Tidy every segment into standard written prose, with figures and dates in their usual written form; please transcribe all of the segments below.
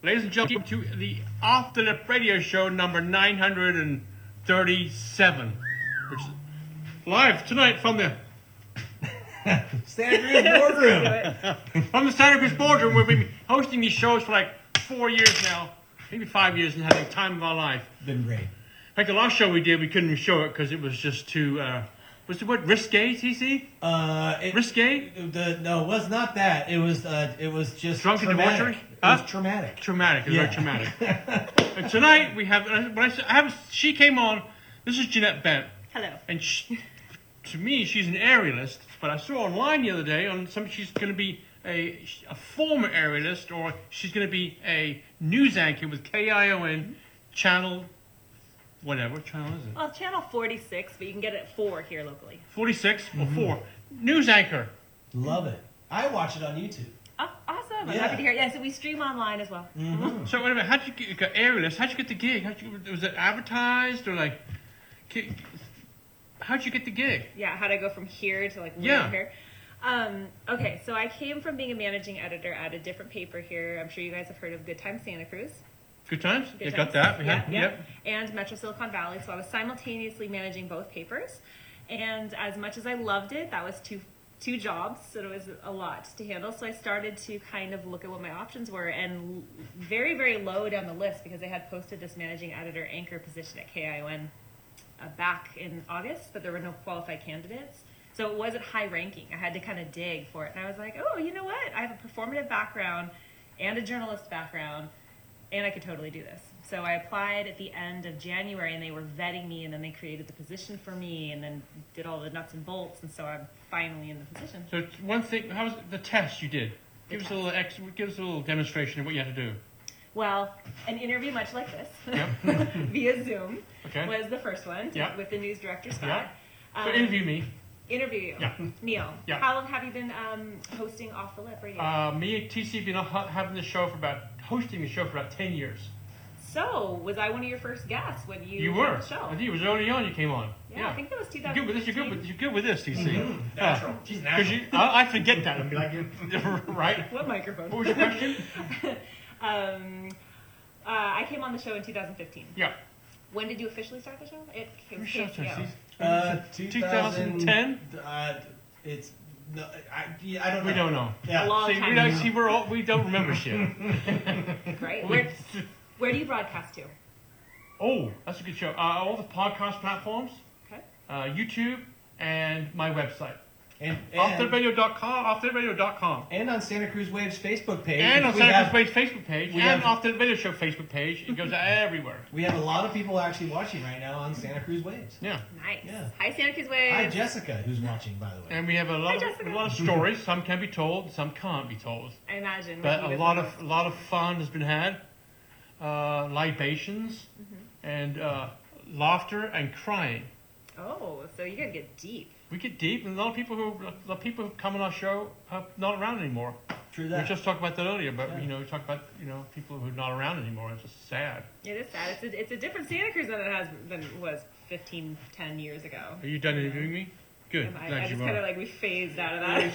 Ladies and gentlemen, to the Off the Lip Radio Show number 937, which is live tonight from the Santa Cruz Boardroom. from the Santa Cruz Boardroom. We've been hosting these shows for like 4 years now, maybe 5 years, and having the time of our life. Been great. In fact, the last show we did, we couldn't even show it because it was just too. What's the word? Risque, TC? Risque? No, it was not that. It was just Drunken traumatic. debauchery? It was traumatic. Traumatic. It was very traumatic. And tonight we have. She came on. This is Jeanette Bent. Hello. And to me, she's an aerialist. But I saw online the other day she's going to be a former aerialist, or she's going to be a news anchor with KION channel. Whatever channel is it? Well, it's channel 46, but you can get it at 4 here locally. 46 or 4. News anchor. Love it. I watch it on YouTube. Oh, awesome. I'm Yeah. happy to hear it. Yeah, so we stream online as well. Mm-hmm. So wait a minute, how'd you get aerialist? How'd you get the gig? Was it advertised or like? How'd you get the gig? Yeah, how'd I go from here to like Yeah. here? Okay, so I came from being a managing editor at a different paper here. I'm sure you guys have heard of Good Times Santa Cruz. Good times? Good Got Times. that. Yep. And Metro Silicon Valley. So I was simultaneously managing both papers. And as much as I loved it, that was two jobs, so it was a lot to handle. So I started to kind of look at what my options were, and very, very low down the list, because they had posted this managing editor anchor position at KION back in August, but there were no qualified candidates. So it wasn't high ranking. I had to kind of dig for it. And I was like, oh, you know what? I have a performative background and a journalist background, and I could totally do this. So I applied at the end of January, and they were vetting me, and then they created the position for me, and then did all the nuts and bolts, and so I'm finally in the position. So it's one thing. How was the test you did? Give us a little demonstration of what you had to do. Well, an interview much like this, Yep. via Zoom, Okay. was the first one, Yep. with the news director, Scott. Yeah. So interview me. Interview you. Yeah. Neil, Yeah. how long have you been hosting Off the Lip Radio? Me and TC have been hosting the show for about 10 years. So, was I one of your first guests when you You did were. the show? I think it was early on you came on. Yeah, I think that was You're good with this. 2015. You're good with this, TC. Natural. She's natural. I forget that. Be like you. Right. What microphone? What was your question? I came on the show in 2015. Yeah. When did you officially start the show? It came Shut to up, go. TC. 2010? It's no, I don't know. We don't know. A Yeah. long See, time ago. we don't remember shit. Great. We- Where do you broadcast to? Oh, that's a good show. All the podcast platforms, Okay. YouTube, and my website. And OffTheRadio.com. and on Santa Cruz Waves Facebook page. And on we Santa have- Cruz Waves Facebook page. we And have- Off the Radio Show Facebook page. It goes everywhere. We have a lot of people actually watching right now on Santa Cruz Waves. Yeah. Nice. Yeah. Hi, Santa Cruz Waves. Hi, Jessica, who's watching, by the way. And we have a lot Jessica. of stories. Some can be told, some can't be told. I imagine. But what a you lot guys of fun has been had. Libations and laughter and crying. Oh, so you gotta get deep. We get deep, and a lot of people who come on our show are not around anymore. True We that. just talked about that earlier, but Yeah. we talked about people who are not around anymore. It's just sad. It is sad. It's a different Santa Cruz than it was 10 years ago. Are you done interviewing me? Good. I Glad just you kind of are. like we phased out of that.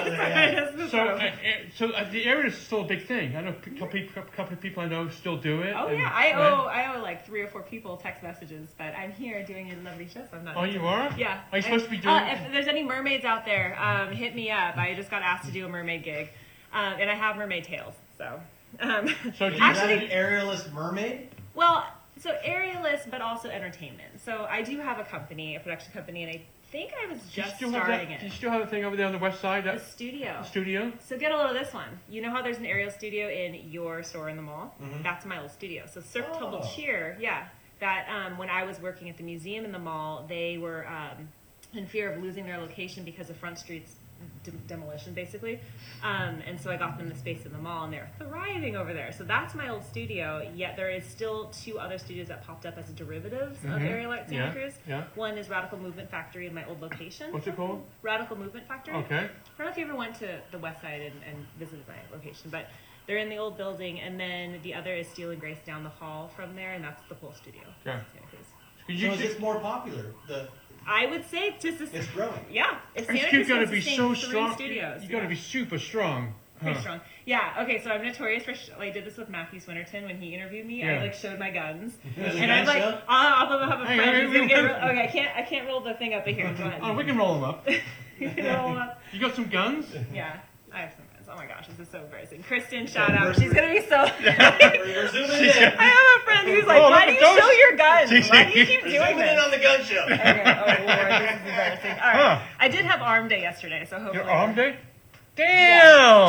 So the area is still a big thing. I know a couple of people I know still do it. Oh and- yeah, I owe like 3 or 4 people text messages, but I'm here doing your lovely show, so I'm not. Oh, you are? Yeah. Are you supposed to be doing? If there's any mermaids out there, hit me up. I just got asked to do a mermaid gig, and I have mermaid tails. So. So do you Actually, Is that an aerialist mermaid? well, so aerialist, but also entertainment. So I do have a production company, and I think I was do you just still have starting that? Do you it. still have a thing over there on the west side? A That studio. studio? So get a load of this one. You know how there's an aerial studio in your store in the mall? Mhm. That's my old studio. So Cirque Oh. Tumble Cheer, yeah. That when I was working at the museum in the mall, they were in fear of losing their location because of Front Street's demolition, basically. And so I got them the space in the mall, and they're thriving over there. So that's my old studio. Yet there is still 2 other studios that popped up as derivatives of Aerialite Santa Yeah, Cruz. yeah. One is Radical Movement Factory in my old location. What's it called? Radical Movement Factory. Okay. I don't know if you ever went to the west side and visited my location, but they're in the old building, and then the other is Steel and Grace down the hall from there, and that's the whole studio. Okay. Santa Cruz. Could So you is it more popular? I would say just It's growing. yeah. If Santa you Cruz got to can be sustain so 3 strong. studios, You got to be super strong. Pretty Huh. strong. Yeah. Okay. So I'm notorious for. I did this with Matthew Swinnerton when he interviewed me. Yeah. I like showed my guns, Was it and I'm gun like, show? I'll have a Hey, friend. hey, who's gonna we- get okay, I can't roll the thing up here. Go ahead. Oh, we can roll them up. You can roll up. You got some guns? Yeah. I have some guns. Oh my gosh, this is so embarrassing. Kristen, shout out. we're- She's gonna be so. We're zooming in. I have a friend who's like, Oh, why look do at you those. show your guns? Why do you keep We're doing zooming in this? on the gun show. Okay. Oh Lord, this is embarrassing. All right. Huh. I did have arm day yesterday, so hopefully. Your arm day? Damn!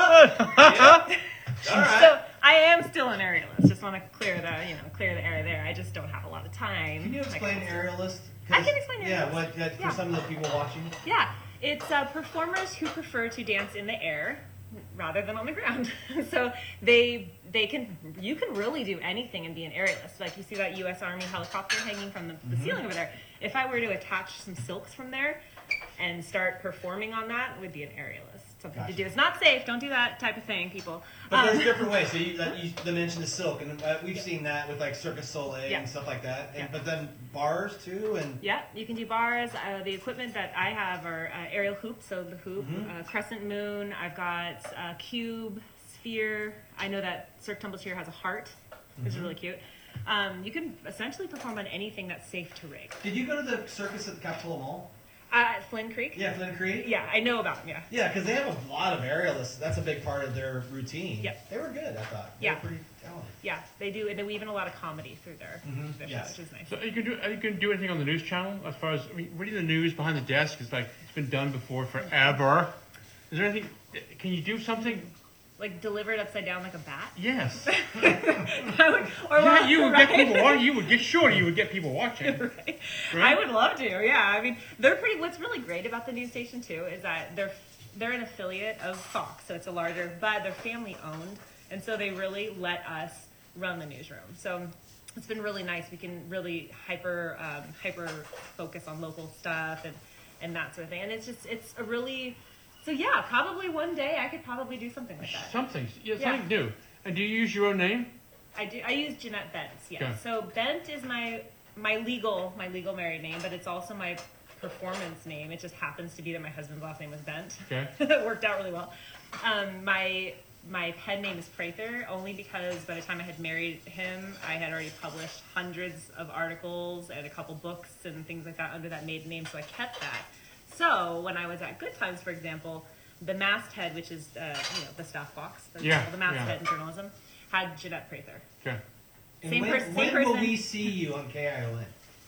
Uh-huh. All right. So I am still an aerialist. Just want to clear the area there. I just don't have a lot of time. Can you explain aerialist? I can explain Yeah, aerialist. what Yeah. for some of the people watching? Yeah, it's performers who prefer to dance in the air rather than on the ground. So you can really do anything and be an aerialist. Like you see that U.S. Army helicopter hanging from the ceiling over there. If I were to attach some silks from there and start performing on that, it would be an aerialist. Something Gotcha. to do. It's not safe. Don't do that type of thing, people. But there's different ways. So you mentioned the silk, and we've seen that with like Circus Soleil Yeah. and stuff like that. And, Yeah. But then bars too, and Yeah, you can do bars. The equipment that I have are aerial hoops, so the hoop, crescent moon. I've got cube, sphere. I know that Cirque Tumbles here has a heart, which is really cute. You can essentially perform on anything that's safe to rig. did you go to the circus at the Capitola Mall? At Flynn Creek? Yeah, Flynn Creek. Yeah, I know about them, yeah. Yeah, because they have a lot of aerialists. That's a big part of their routine. Yep. They were good, I thought. They Yeah. were pretty talented. Yeah, they do, and they weave in a lot of comedy through their show, yes. which is nice. So you can do anything on the news channel as far as reading the news behind the desk is like it's been done before forever. Is there anything? Can you do something? Like deliver it upside down like a bat? Yes. I would, or Yeah, well, you would right? get people watching. You would get sure you would get people watching. Right. Right? I would love to. Yeah, I mean, they're pretty. What's really great about the news station too is that they're an affiliate of Fox, so it's a larger, but they're family owned, and so they really let us run the newsroom. So it's been really nice. We can really hyper focus on local stuff and that sort of thing, and it's a really. So yeah, probably one day I could probably do something like that. Something Yeah. new. And do you use your own name? I do. I use Jeanette Bentz. Yeah. Okay. So Bent is my legal married name, but it's also my performance name. It just happens to be that my husband's last name was Bent. Okay. That worked out really well. My pen name is Prather only because by the time I had married him, I had already published hundreds of articles and a couple books and things like that under that maiden name, so I kept that. So when I was at Good Times, for example, the masthead, which is the staff box, the masthead in journalism, had Jeanette Prather. Okay. And Same when, person- when same will person. we see you on KION?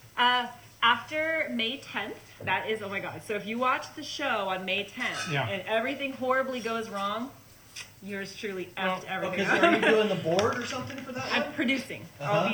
After May 10th, that is, oh my God. So if you watch the show on May 10th Yeah. and everything horribly goes wrong, yours truly effed everything Because up. are you doing the board or something for that I'm one? producing. Uh-huh.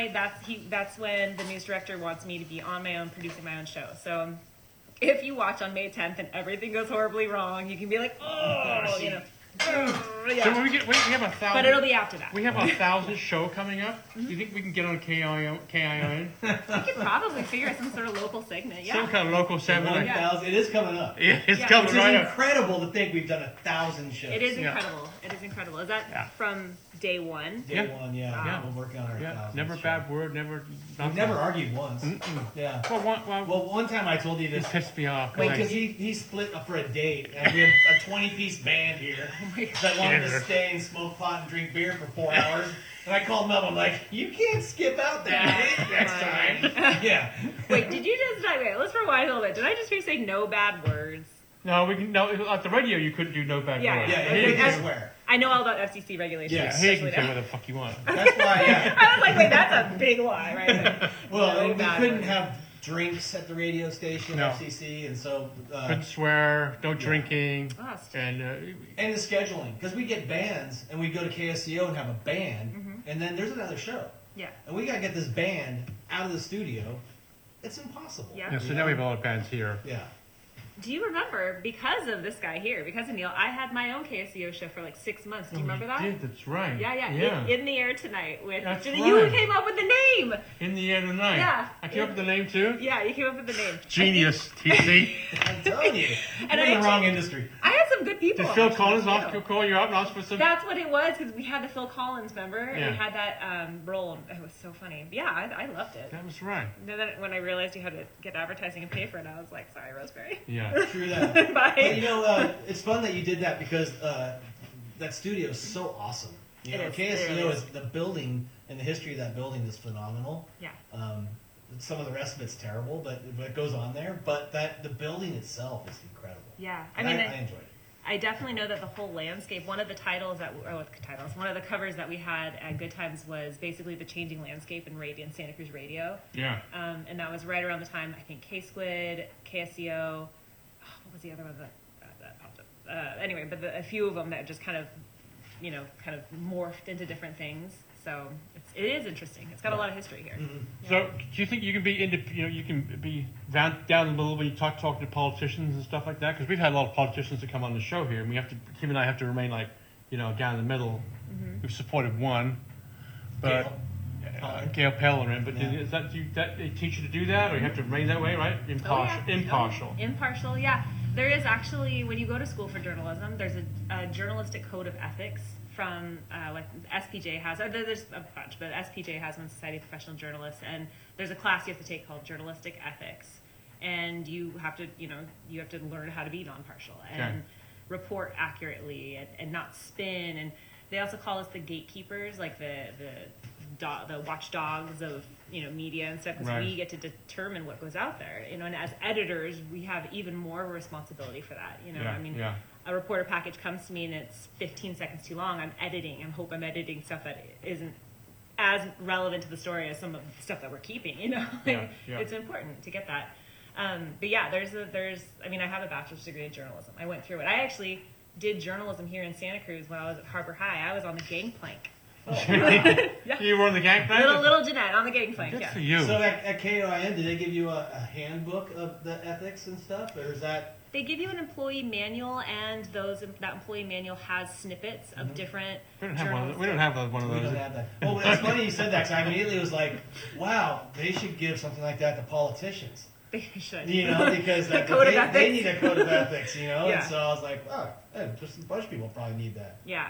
That's when the news director wants me to be on my own, producing my own show. So if you watch on May 10th and everything goes horribly wrong, you can be like, oh, you know. Yeah. So when we have 1,000. But it'll be after that. We have 1,000 show coming up. Do you think we can get on KION? We could probably figure out some sort of local segment. Yeah. Some kind of local segment. 1,000. It is coming up. Yeah, it's Yeah. coming Which right is up. incredible to think we've done 1,000 shows. It is Yeah. incredible. It is incredible. Is that Yeah. from day one? Day Yeah. one, yeah. Yeah. We're working on our Yeah, 1,000th never a show. bad word, never. We've never argued once. Yeah. Well, Well, one time I told you it this. pissed me off. Well, 'cause because he split up for a date, and we had a 20-piece band here that wanted to Sure. stay and smoke pot and drink beer for 4 hours. And I called him up. I'm like, you can't skip out that date next time. Yeah. Wait, did you just? Wait, let's rewind a little bit. Did I just hear you say no bad words? no, we can. No, at the radio you couldn't do no bad Yeah, words. Yeah, Okay. you can swear. I know all about FCC regulations. Yeah, Here you especially can say now. what the fuck you want. That's why, yeah. I was like, wait, that's a big lie, right there. Well, No we bad couldn't words. have drinks at the radio station, No. FCC, and so Couldn't swear, no drinking, Oh, it's- and and the scheduling, because we get bands and we go to KSCO and have a band, and then there's another show, yeah. and we gotta get this band out of the studio. It's impossible. Yeah. yeah, so now we have a lot of bands here. Yeah. Do you remember, because of this guy here, because of Neil, I had my own KSCO show for like 6 months. Do you remember that? Did, that's right. Yeah. In the air tonight with That's you right. came up with the name. In the air tonight. Yeah. I came up with the name too. Yeah, you came up with the name. Genius, TC. I'm telling you, And you're I in the wrong actually- industry. I had some good people. Did Phil actually, Collins too. call you out and ask for some? That's what it was, because we had the Phil Collins, remember? And Yeah. we had that role. It was so funny. Yeah, I loved it. That was right. And then when I realized you had to get advertising and pay for it, I was like, sorry, Rosemary. Yeah. True that. Bye. But you know, it's fun that you did that because that studio is so awesome. You It know, is. KSCO It really is the building, and the history of that building is phenomenal. Yeah. Some of the rest of it's terrible, but what goes on there. But the building itself is incredible. Yeah. And I enjoyed it. I definitely know that the whole landscape, one of the one of the covers that we had at Good Times was basically the changing landscape in radio, in Santa Cruz radio. Yeah. And that was right around the time, I think, K-Squid, KSCO, what was the other one that popped up? Anyway, but a few of them that just kind of morphed into different things. So it is interesting. It's got a lot of history here. Mm-hmm. So, do you think you can be you can be down a little when you talk to politicians and stuff like that? Because we've had a lot of politicians that come on the show here, and Kim and I have to remain like, down in the middle. Mm-hmm. We've supported one, but Gail Pellerin. But they teach you to do that, or you have to remain that way, right? Impartial. Impartial. Yeah. There is actually, when you go to school for journalism, there's a journalistic code of ethics from like SPJ has. There's a bunch, but SPJ has one, Society of Professional Journalists, and there's a class you have to take called journalistic ethics, and you have to learn how to be non-partial and report accurately and not spin. And they also call us the gatekeepers, like the watchdogs of media and stuff, because we get to determine what goes out there. And as editors, we have even more responsibility for that. A reporter package comes to me and it's 15 seconds too long. I'm editing stuff that isn't as relevant to the story as some of the stuff that we're keeping. It's important to get that. But yeah, I have a bachelor's degree in journalism. I went through it. I actually did journalism here in Santa Cruz when I was at Harbor High. I was on the gangplank. Yeah. You were on the gangplank? Little Jeanette on the gangplank. Good yeah. for you. So at KOIN, did they give you a handbook of the ethics and stuff, or is that? They give you an employee manual, and that employee manual has snippets of different. We don't have one. We don't have one of those. We don't have that. Well, it's funny you said that, because I immediately was like, "Wow, they should give something like that to politicians." They should. Because they need a code of ethics, Yeah. And so I was like, "Oh, just a bunch of people probably need that." Yeah.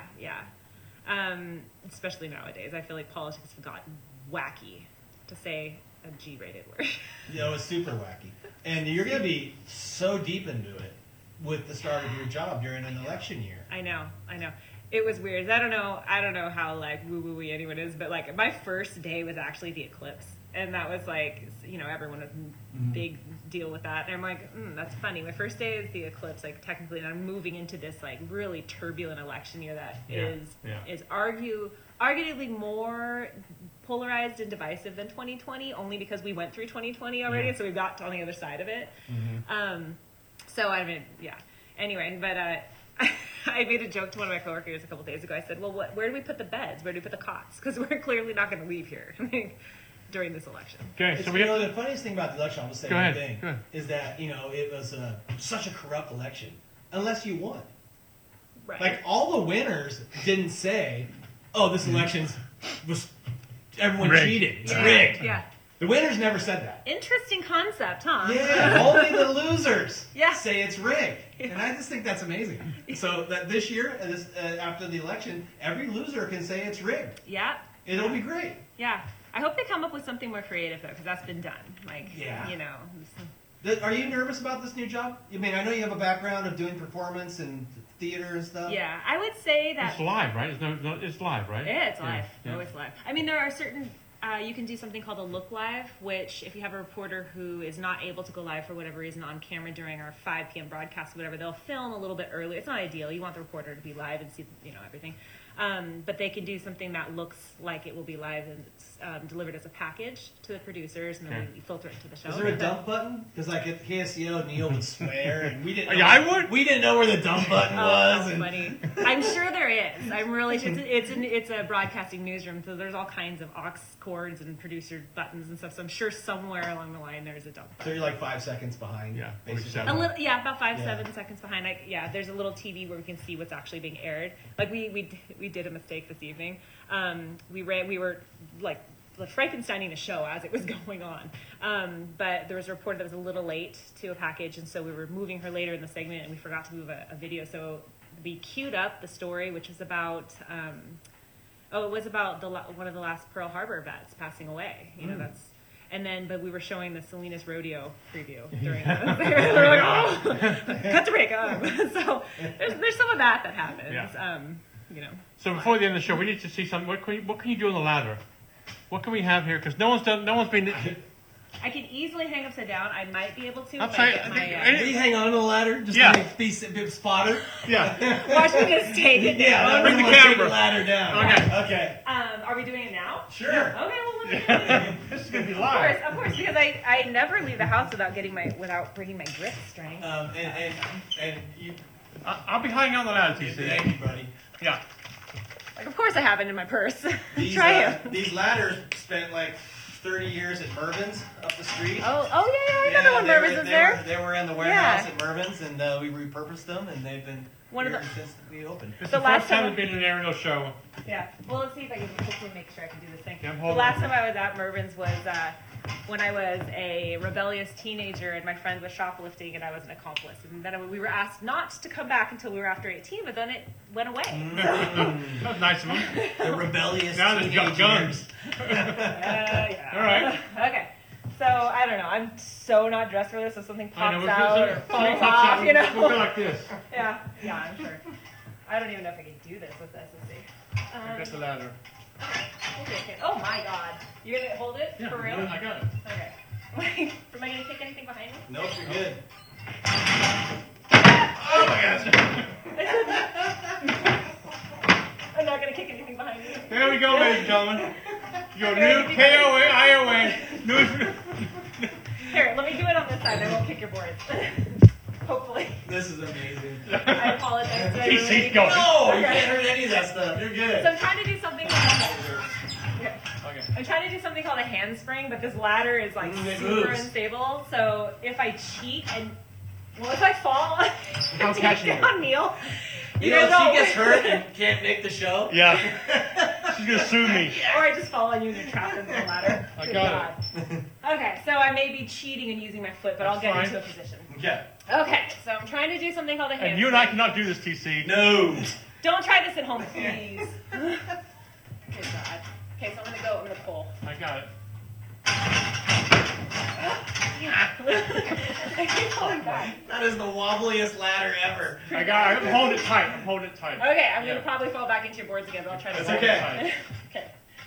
Especially nowadays, I feel like politics have gotten wacky, to say a G-rated word. Yeah, it was super wacky. And you're going to be so deep into it with the start of your job during an election year. I know. It was weird. I don't know how like woo-woo-y anyone is, but like my first day was actually the eclipse. And that was like, everyone was big deal with that. And I'm like, that's funny. My first day is the eclipse, like technically, and I'm moving into this like really turbulent election year that is arguably more polarized and divisive than 2020, only because we went through 2020 already, so we got on the other side of it. Mm-hmm. So I mean, yeah. Anyway, but I made a joke to one of my coworkers a couple days ago. I said, well, where do we put the beds? Where do we put the cots? Because we're clearly not going to leave here. During this election. Okay, so the funniest thing about the election, I'll just say one thing, is that it was such a corrupt election, unless you won. Right. Like all the winners didn't say, "Oh, this election was everyone cheated, it's rigged." Yeah. The winners never said that. Interesting concept, huh? Yeah, only the losers Yeah. say it's rigged, and I just think that's amazing. So that this year, after the election, every loser can say it's rigged. Yeah. It'll be great. Yeah. I hope they come up with something more creative, though, because that's been done. Are you nervous about this new job? I mean, I know you have a background of doing performance and theater and stuff. Yeah, I would say that... It's live, right? It's live, right? Yeah, it's live. Yeah. Always live. I mean, there are certain... you can do something called a look live, which if you have a reporter who is not able to go live for whatever reason on camera during our 5 p.m. broadcast or whatever, they'll film a little bit early. It's not ideal. You want the reporter to be live and see, everything. But they can do something that looks like it will be live and it's delivered as a package to the producers, and then we filter it to the show. Is there a dump button? Because like at KSCO, Neil would swear, and we didn't. I would. We didn't know where the dump button was. That's funny. I'm sure there is. I'm really. It's a broadcasting newsroom, so there's all kinds of aux cords and producer buttons and stuff. So I'm sure somewhere along the line there's a dump button. So you're like 5 seconds behind. Yeah, basically. About 7 seconds behind. There's a little TV where we can see what's actually being aired. Like we did a mistake this evening. We were like Frankensteining the show as it was going on. But there was a reporter that was a little late to a package, and so we were moving her later in the segment, and we forgot to move a video. So we queued up the story, which was about one of the last Pearl Harbor vets passing away. But we were showing the Salinas Rodeo preview during the we were like, oh, cut to break. So there's some of that happens. Yeah. you know. So before the end of the show, we need to see something. What can you do on the ladder? What can we have here? Because no one's been. I can easily hang upside down. I might be able to. I'm if sorry, I get I my, think- Can you hang on to the ladder just Yeah. to be a spotter? Yeah. watch me just take it Yeah, down. Bring the everyone take camera. the ladder down. Okay. Okay. Are we doing it now? Sure. Okay, well, let me. This is gonna be Of live. course, because I never leave the house without bringing my grip string. And you. I'll be hanging on the ladder, TC. Thank you, buddy. Yeah. Like, of course, I have it in my purse. These, Try it. These ladders spent like 30 years at Mervin's up the street. Oh yeah, I remember when Mervis was there. They were in the warehouse at Mervin's, and we repurposed them, and they've been One of here the- since we opened. It's The the last first time time- I've been in an aerial show. Yeah. Well, let's see if I can quickly make sure I can do this thing. Yeah, I'm The holding last it. time I was at Mervin's was when I was a rebellious teenager and my friend was shoplifting and I was an accomplice. And then we were asked not to come back until we were after 18, but then it went away. That was nice of him. The rebellious Now there's got teenage guns. Yeah. All right. Okay. So I don't know. I'm so not dressed for this. If something I know, pops we'll out do or something falls pops out, off, you know. We'll go like this. Yeah. I'm sure. I don't even know if I can do this with this. Let's see. I got the ladder. Okay. Oh my God. You're gonna hold it Yeah, for real? I got it. Okay. Wait, am I gonna kick anything behind me? Nope, you're good. Oh my gosh. I'm not gonna kick anything behind me. There we go, ladies and gentlemen. Your new KOA, IOA, new. Here, let me do it on this side. I won't kick your boards. Hopefully. This is amazing. I apologize. Did I TC's really- going. No, you Okay. can't hurt any of that stuff. You're good. So I'm trying to do something called Okay. I'm trying to do something called a handspring, but this ladder is like It super moves. unstable. So if I cheat and if I fall, I'll catch take you. down Neil. You know, if she gets hurt and can't make the show. Yeah. She's gonna sue me. Or I just fall on you and you're trapped in the ladder. I Good got God. Okay, so I may be cheating and using my foot, but I'll That's get fine. into a position. Yeah. Okay, so I'm trying to do something called a handspring. And you and I cannot do this, TC. No. Don't try this at home, please. Good God. Okay, so I'm gonna pull. I got it. I keep pulling back. That is the wobbliest ladder ever. I got it. I'm holding it tight. I'm holding it tight. Okay, I'm gonna Yeah. probably fall back into your boards again, but I'll try to. That's hold okay. it. Okay.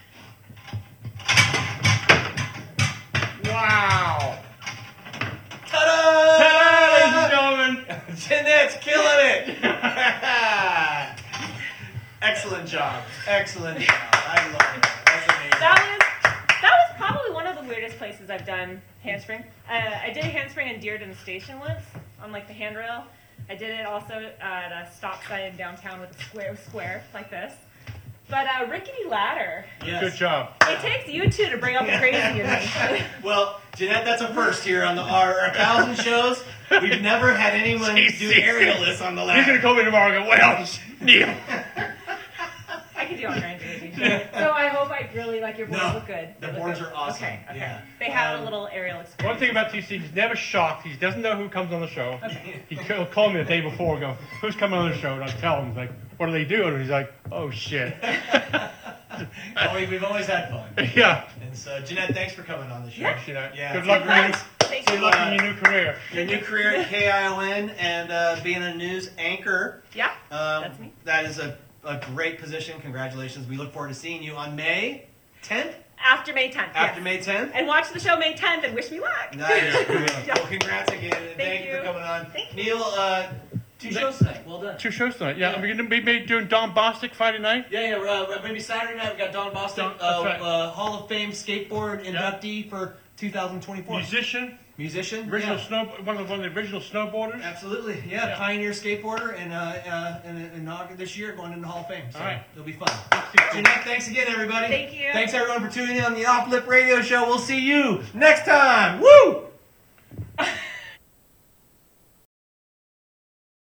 Wow. Ta-da! Ta-da, ladies and gentlemen. Jeanette's killing it. Excellent job. Excellent job. I love it. That's amazing. That was probably one of the weirdest places I've done handspring. I did a handspring in Dearden Station once on like the handrail. I did it also at a stop sign downtown with a square like this. But rickety ladder. Yes. Good job. It takes you two to bring up the crazy in me. Well, Jeanette, that's a first here on our 1,000 shows. We've never had anyone do aerialists on the He's gonna ladder. call me tomorrow and go, well, Neil. I could do all kinds of things. So I hope I really like your boards No, look good. the They look boards good. are awesome. Okay. Yeah. They have a little aerial experience. One thing about TC, he's never shocked. He doesn't know who comes on the show. Okay. He'll call me the day before and go, who's coming on the show? And I tell him, like, what are they doing? And he's like, oh, shit. We've always had fun. Yeah. And so, Jeanette, thanks for coming on the show. Yeah. Yeah. Good luck, Congrats. Thank Good you. luck in your new career. Your new career at KION and being a news anchor. Yeah. Um, That's me. That is a great position. Congratulations. We look forward to seeing you on May 10th. After May 10th. After yes. May 10th. And watch the show May 10th and wish me luck. Nice. Yeah. Well, congrats again. And thank you for you. coming on. Thank Neil, 2 shows tonight. Well done. 2 shows tonight. Yeah, Yeah. we're going to be doing Don Bostic Friday night. Yeah, maybe Saturday night we got Don Boston, That's right. Hall of Fame skateboard inductee for 2024. Musician, Musician, original yeah. one of the original snowboarders. Absolutely, yeah. Yeah. Pioneer skateboarder, and in August this year going into the Hall of Fame. So All right. it'll be fun. Jeanette, thanks again, everybody. Thank you. Thanks everyone for tuning in on the Off Lip Radio Show. We'll see you next time. Woo!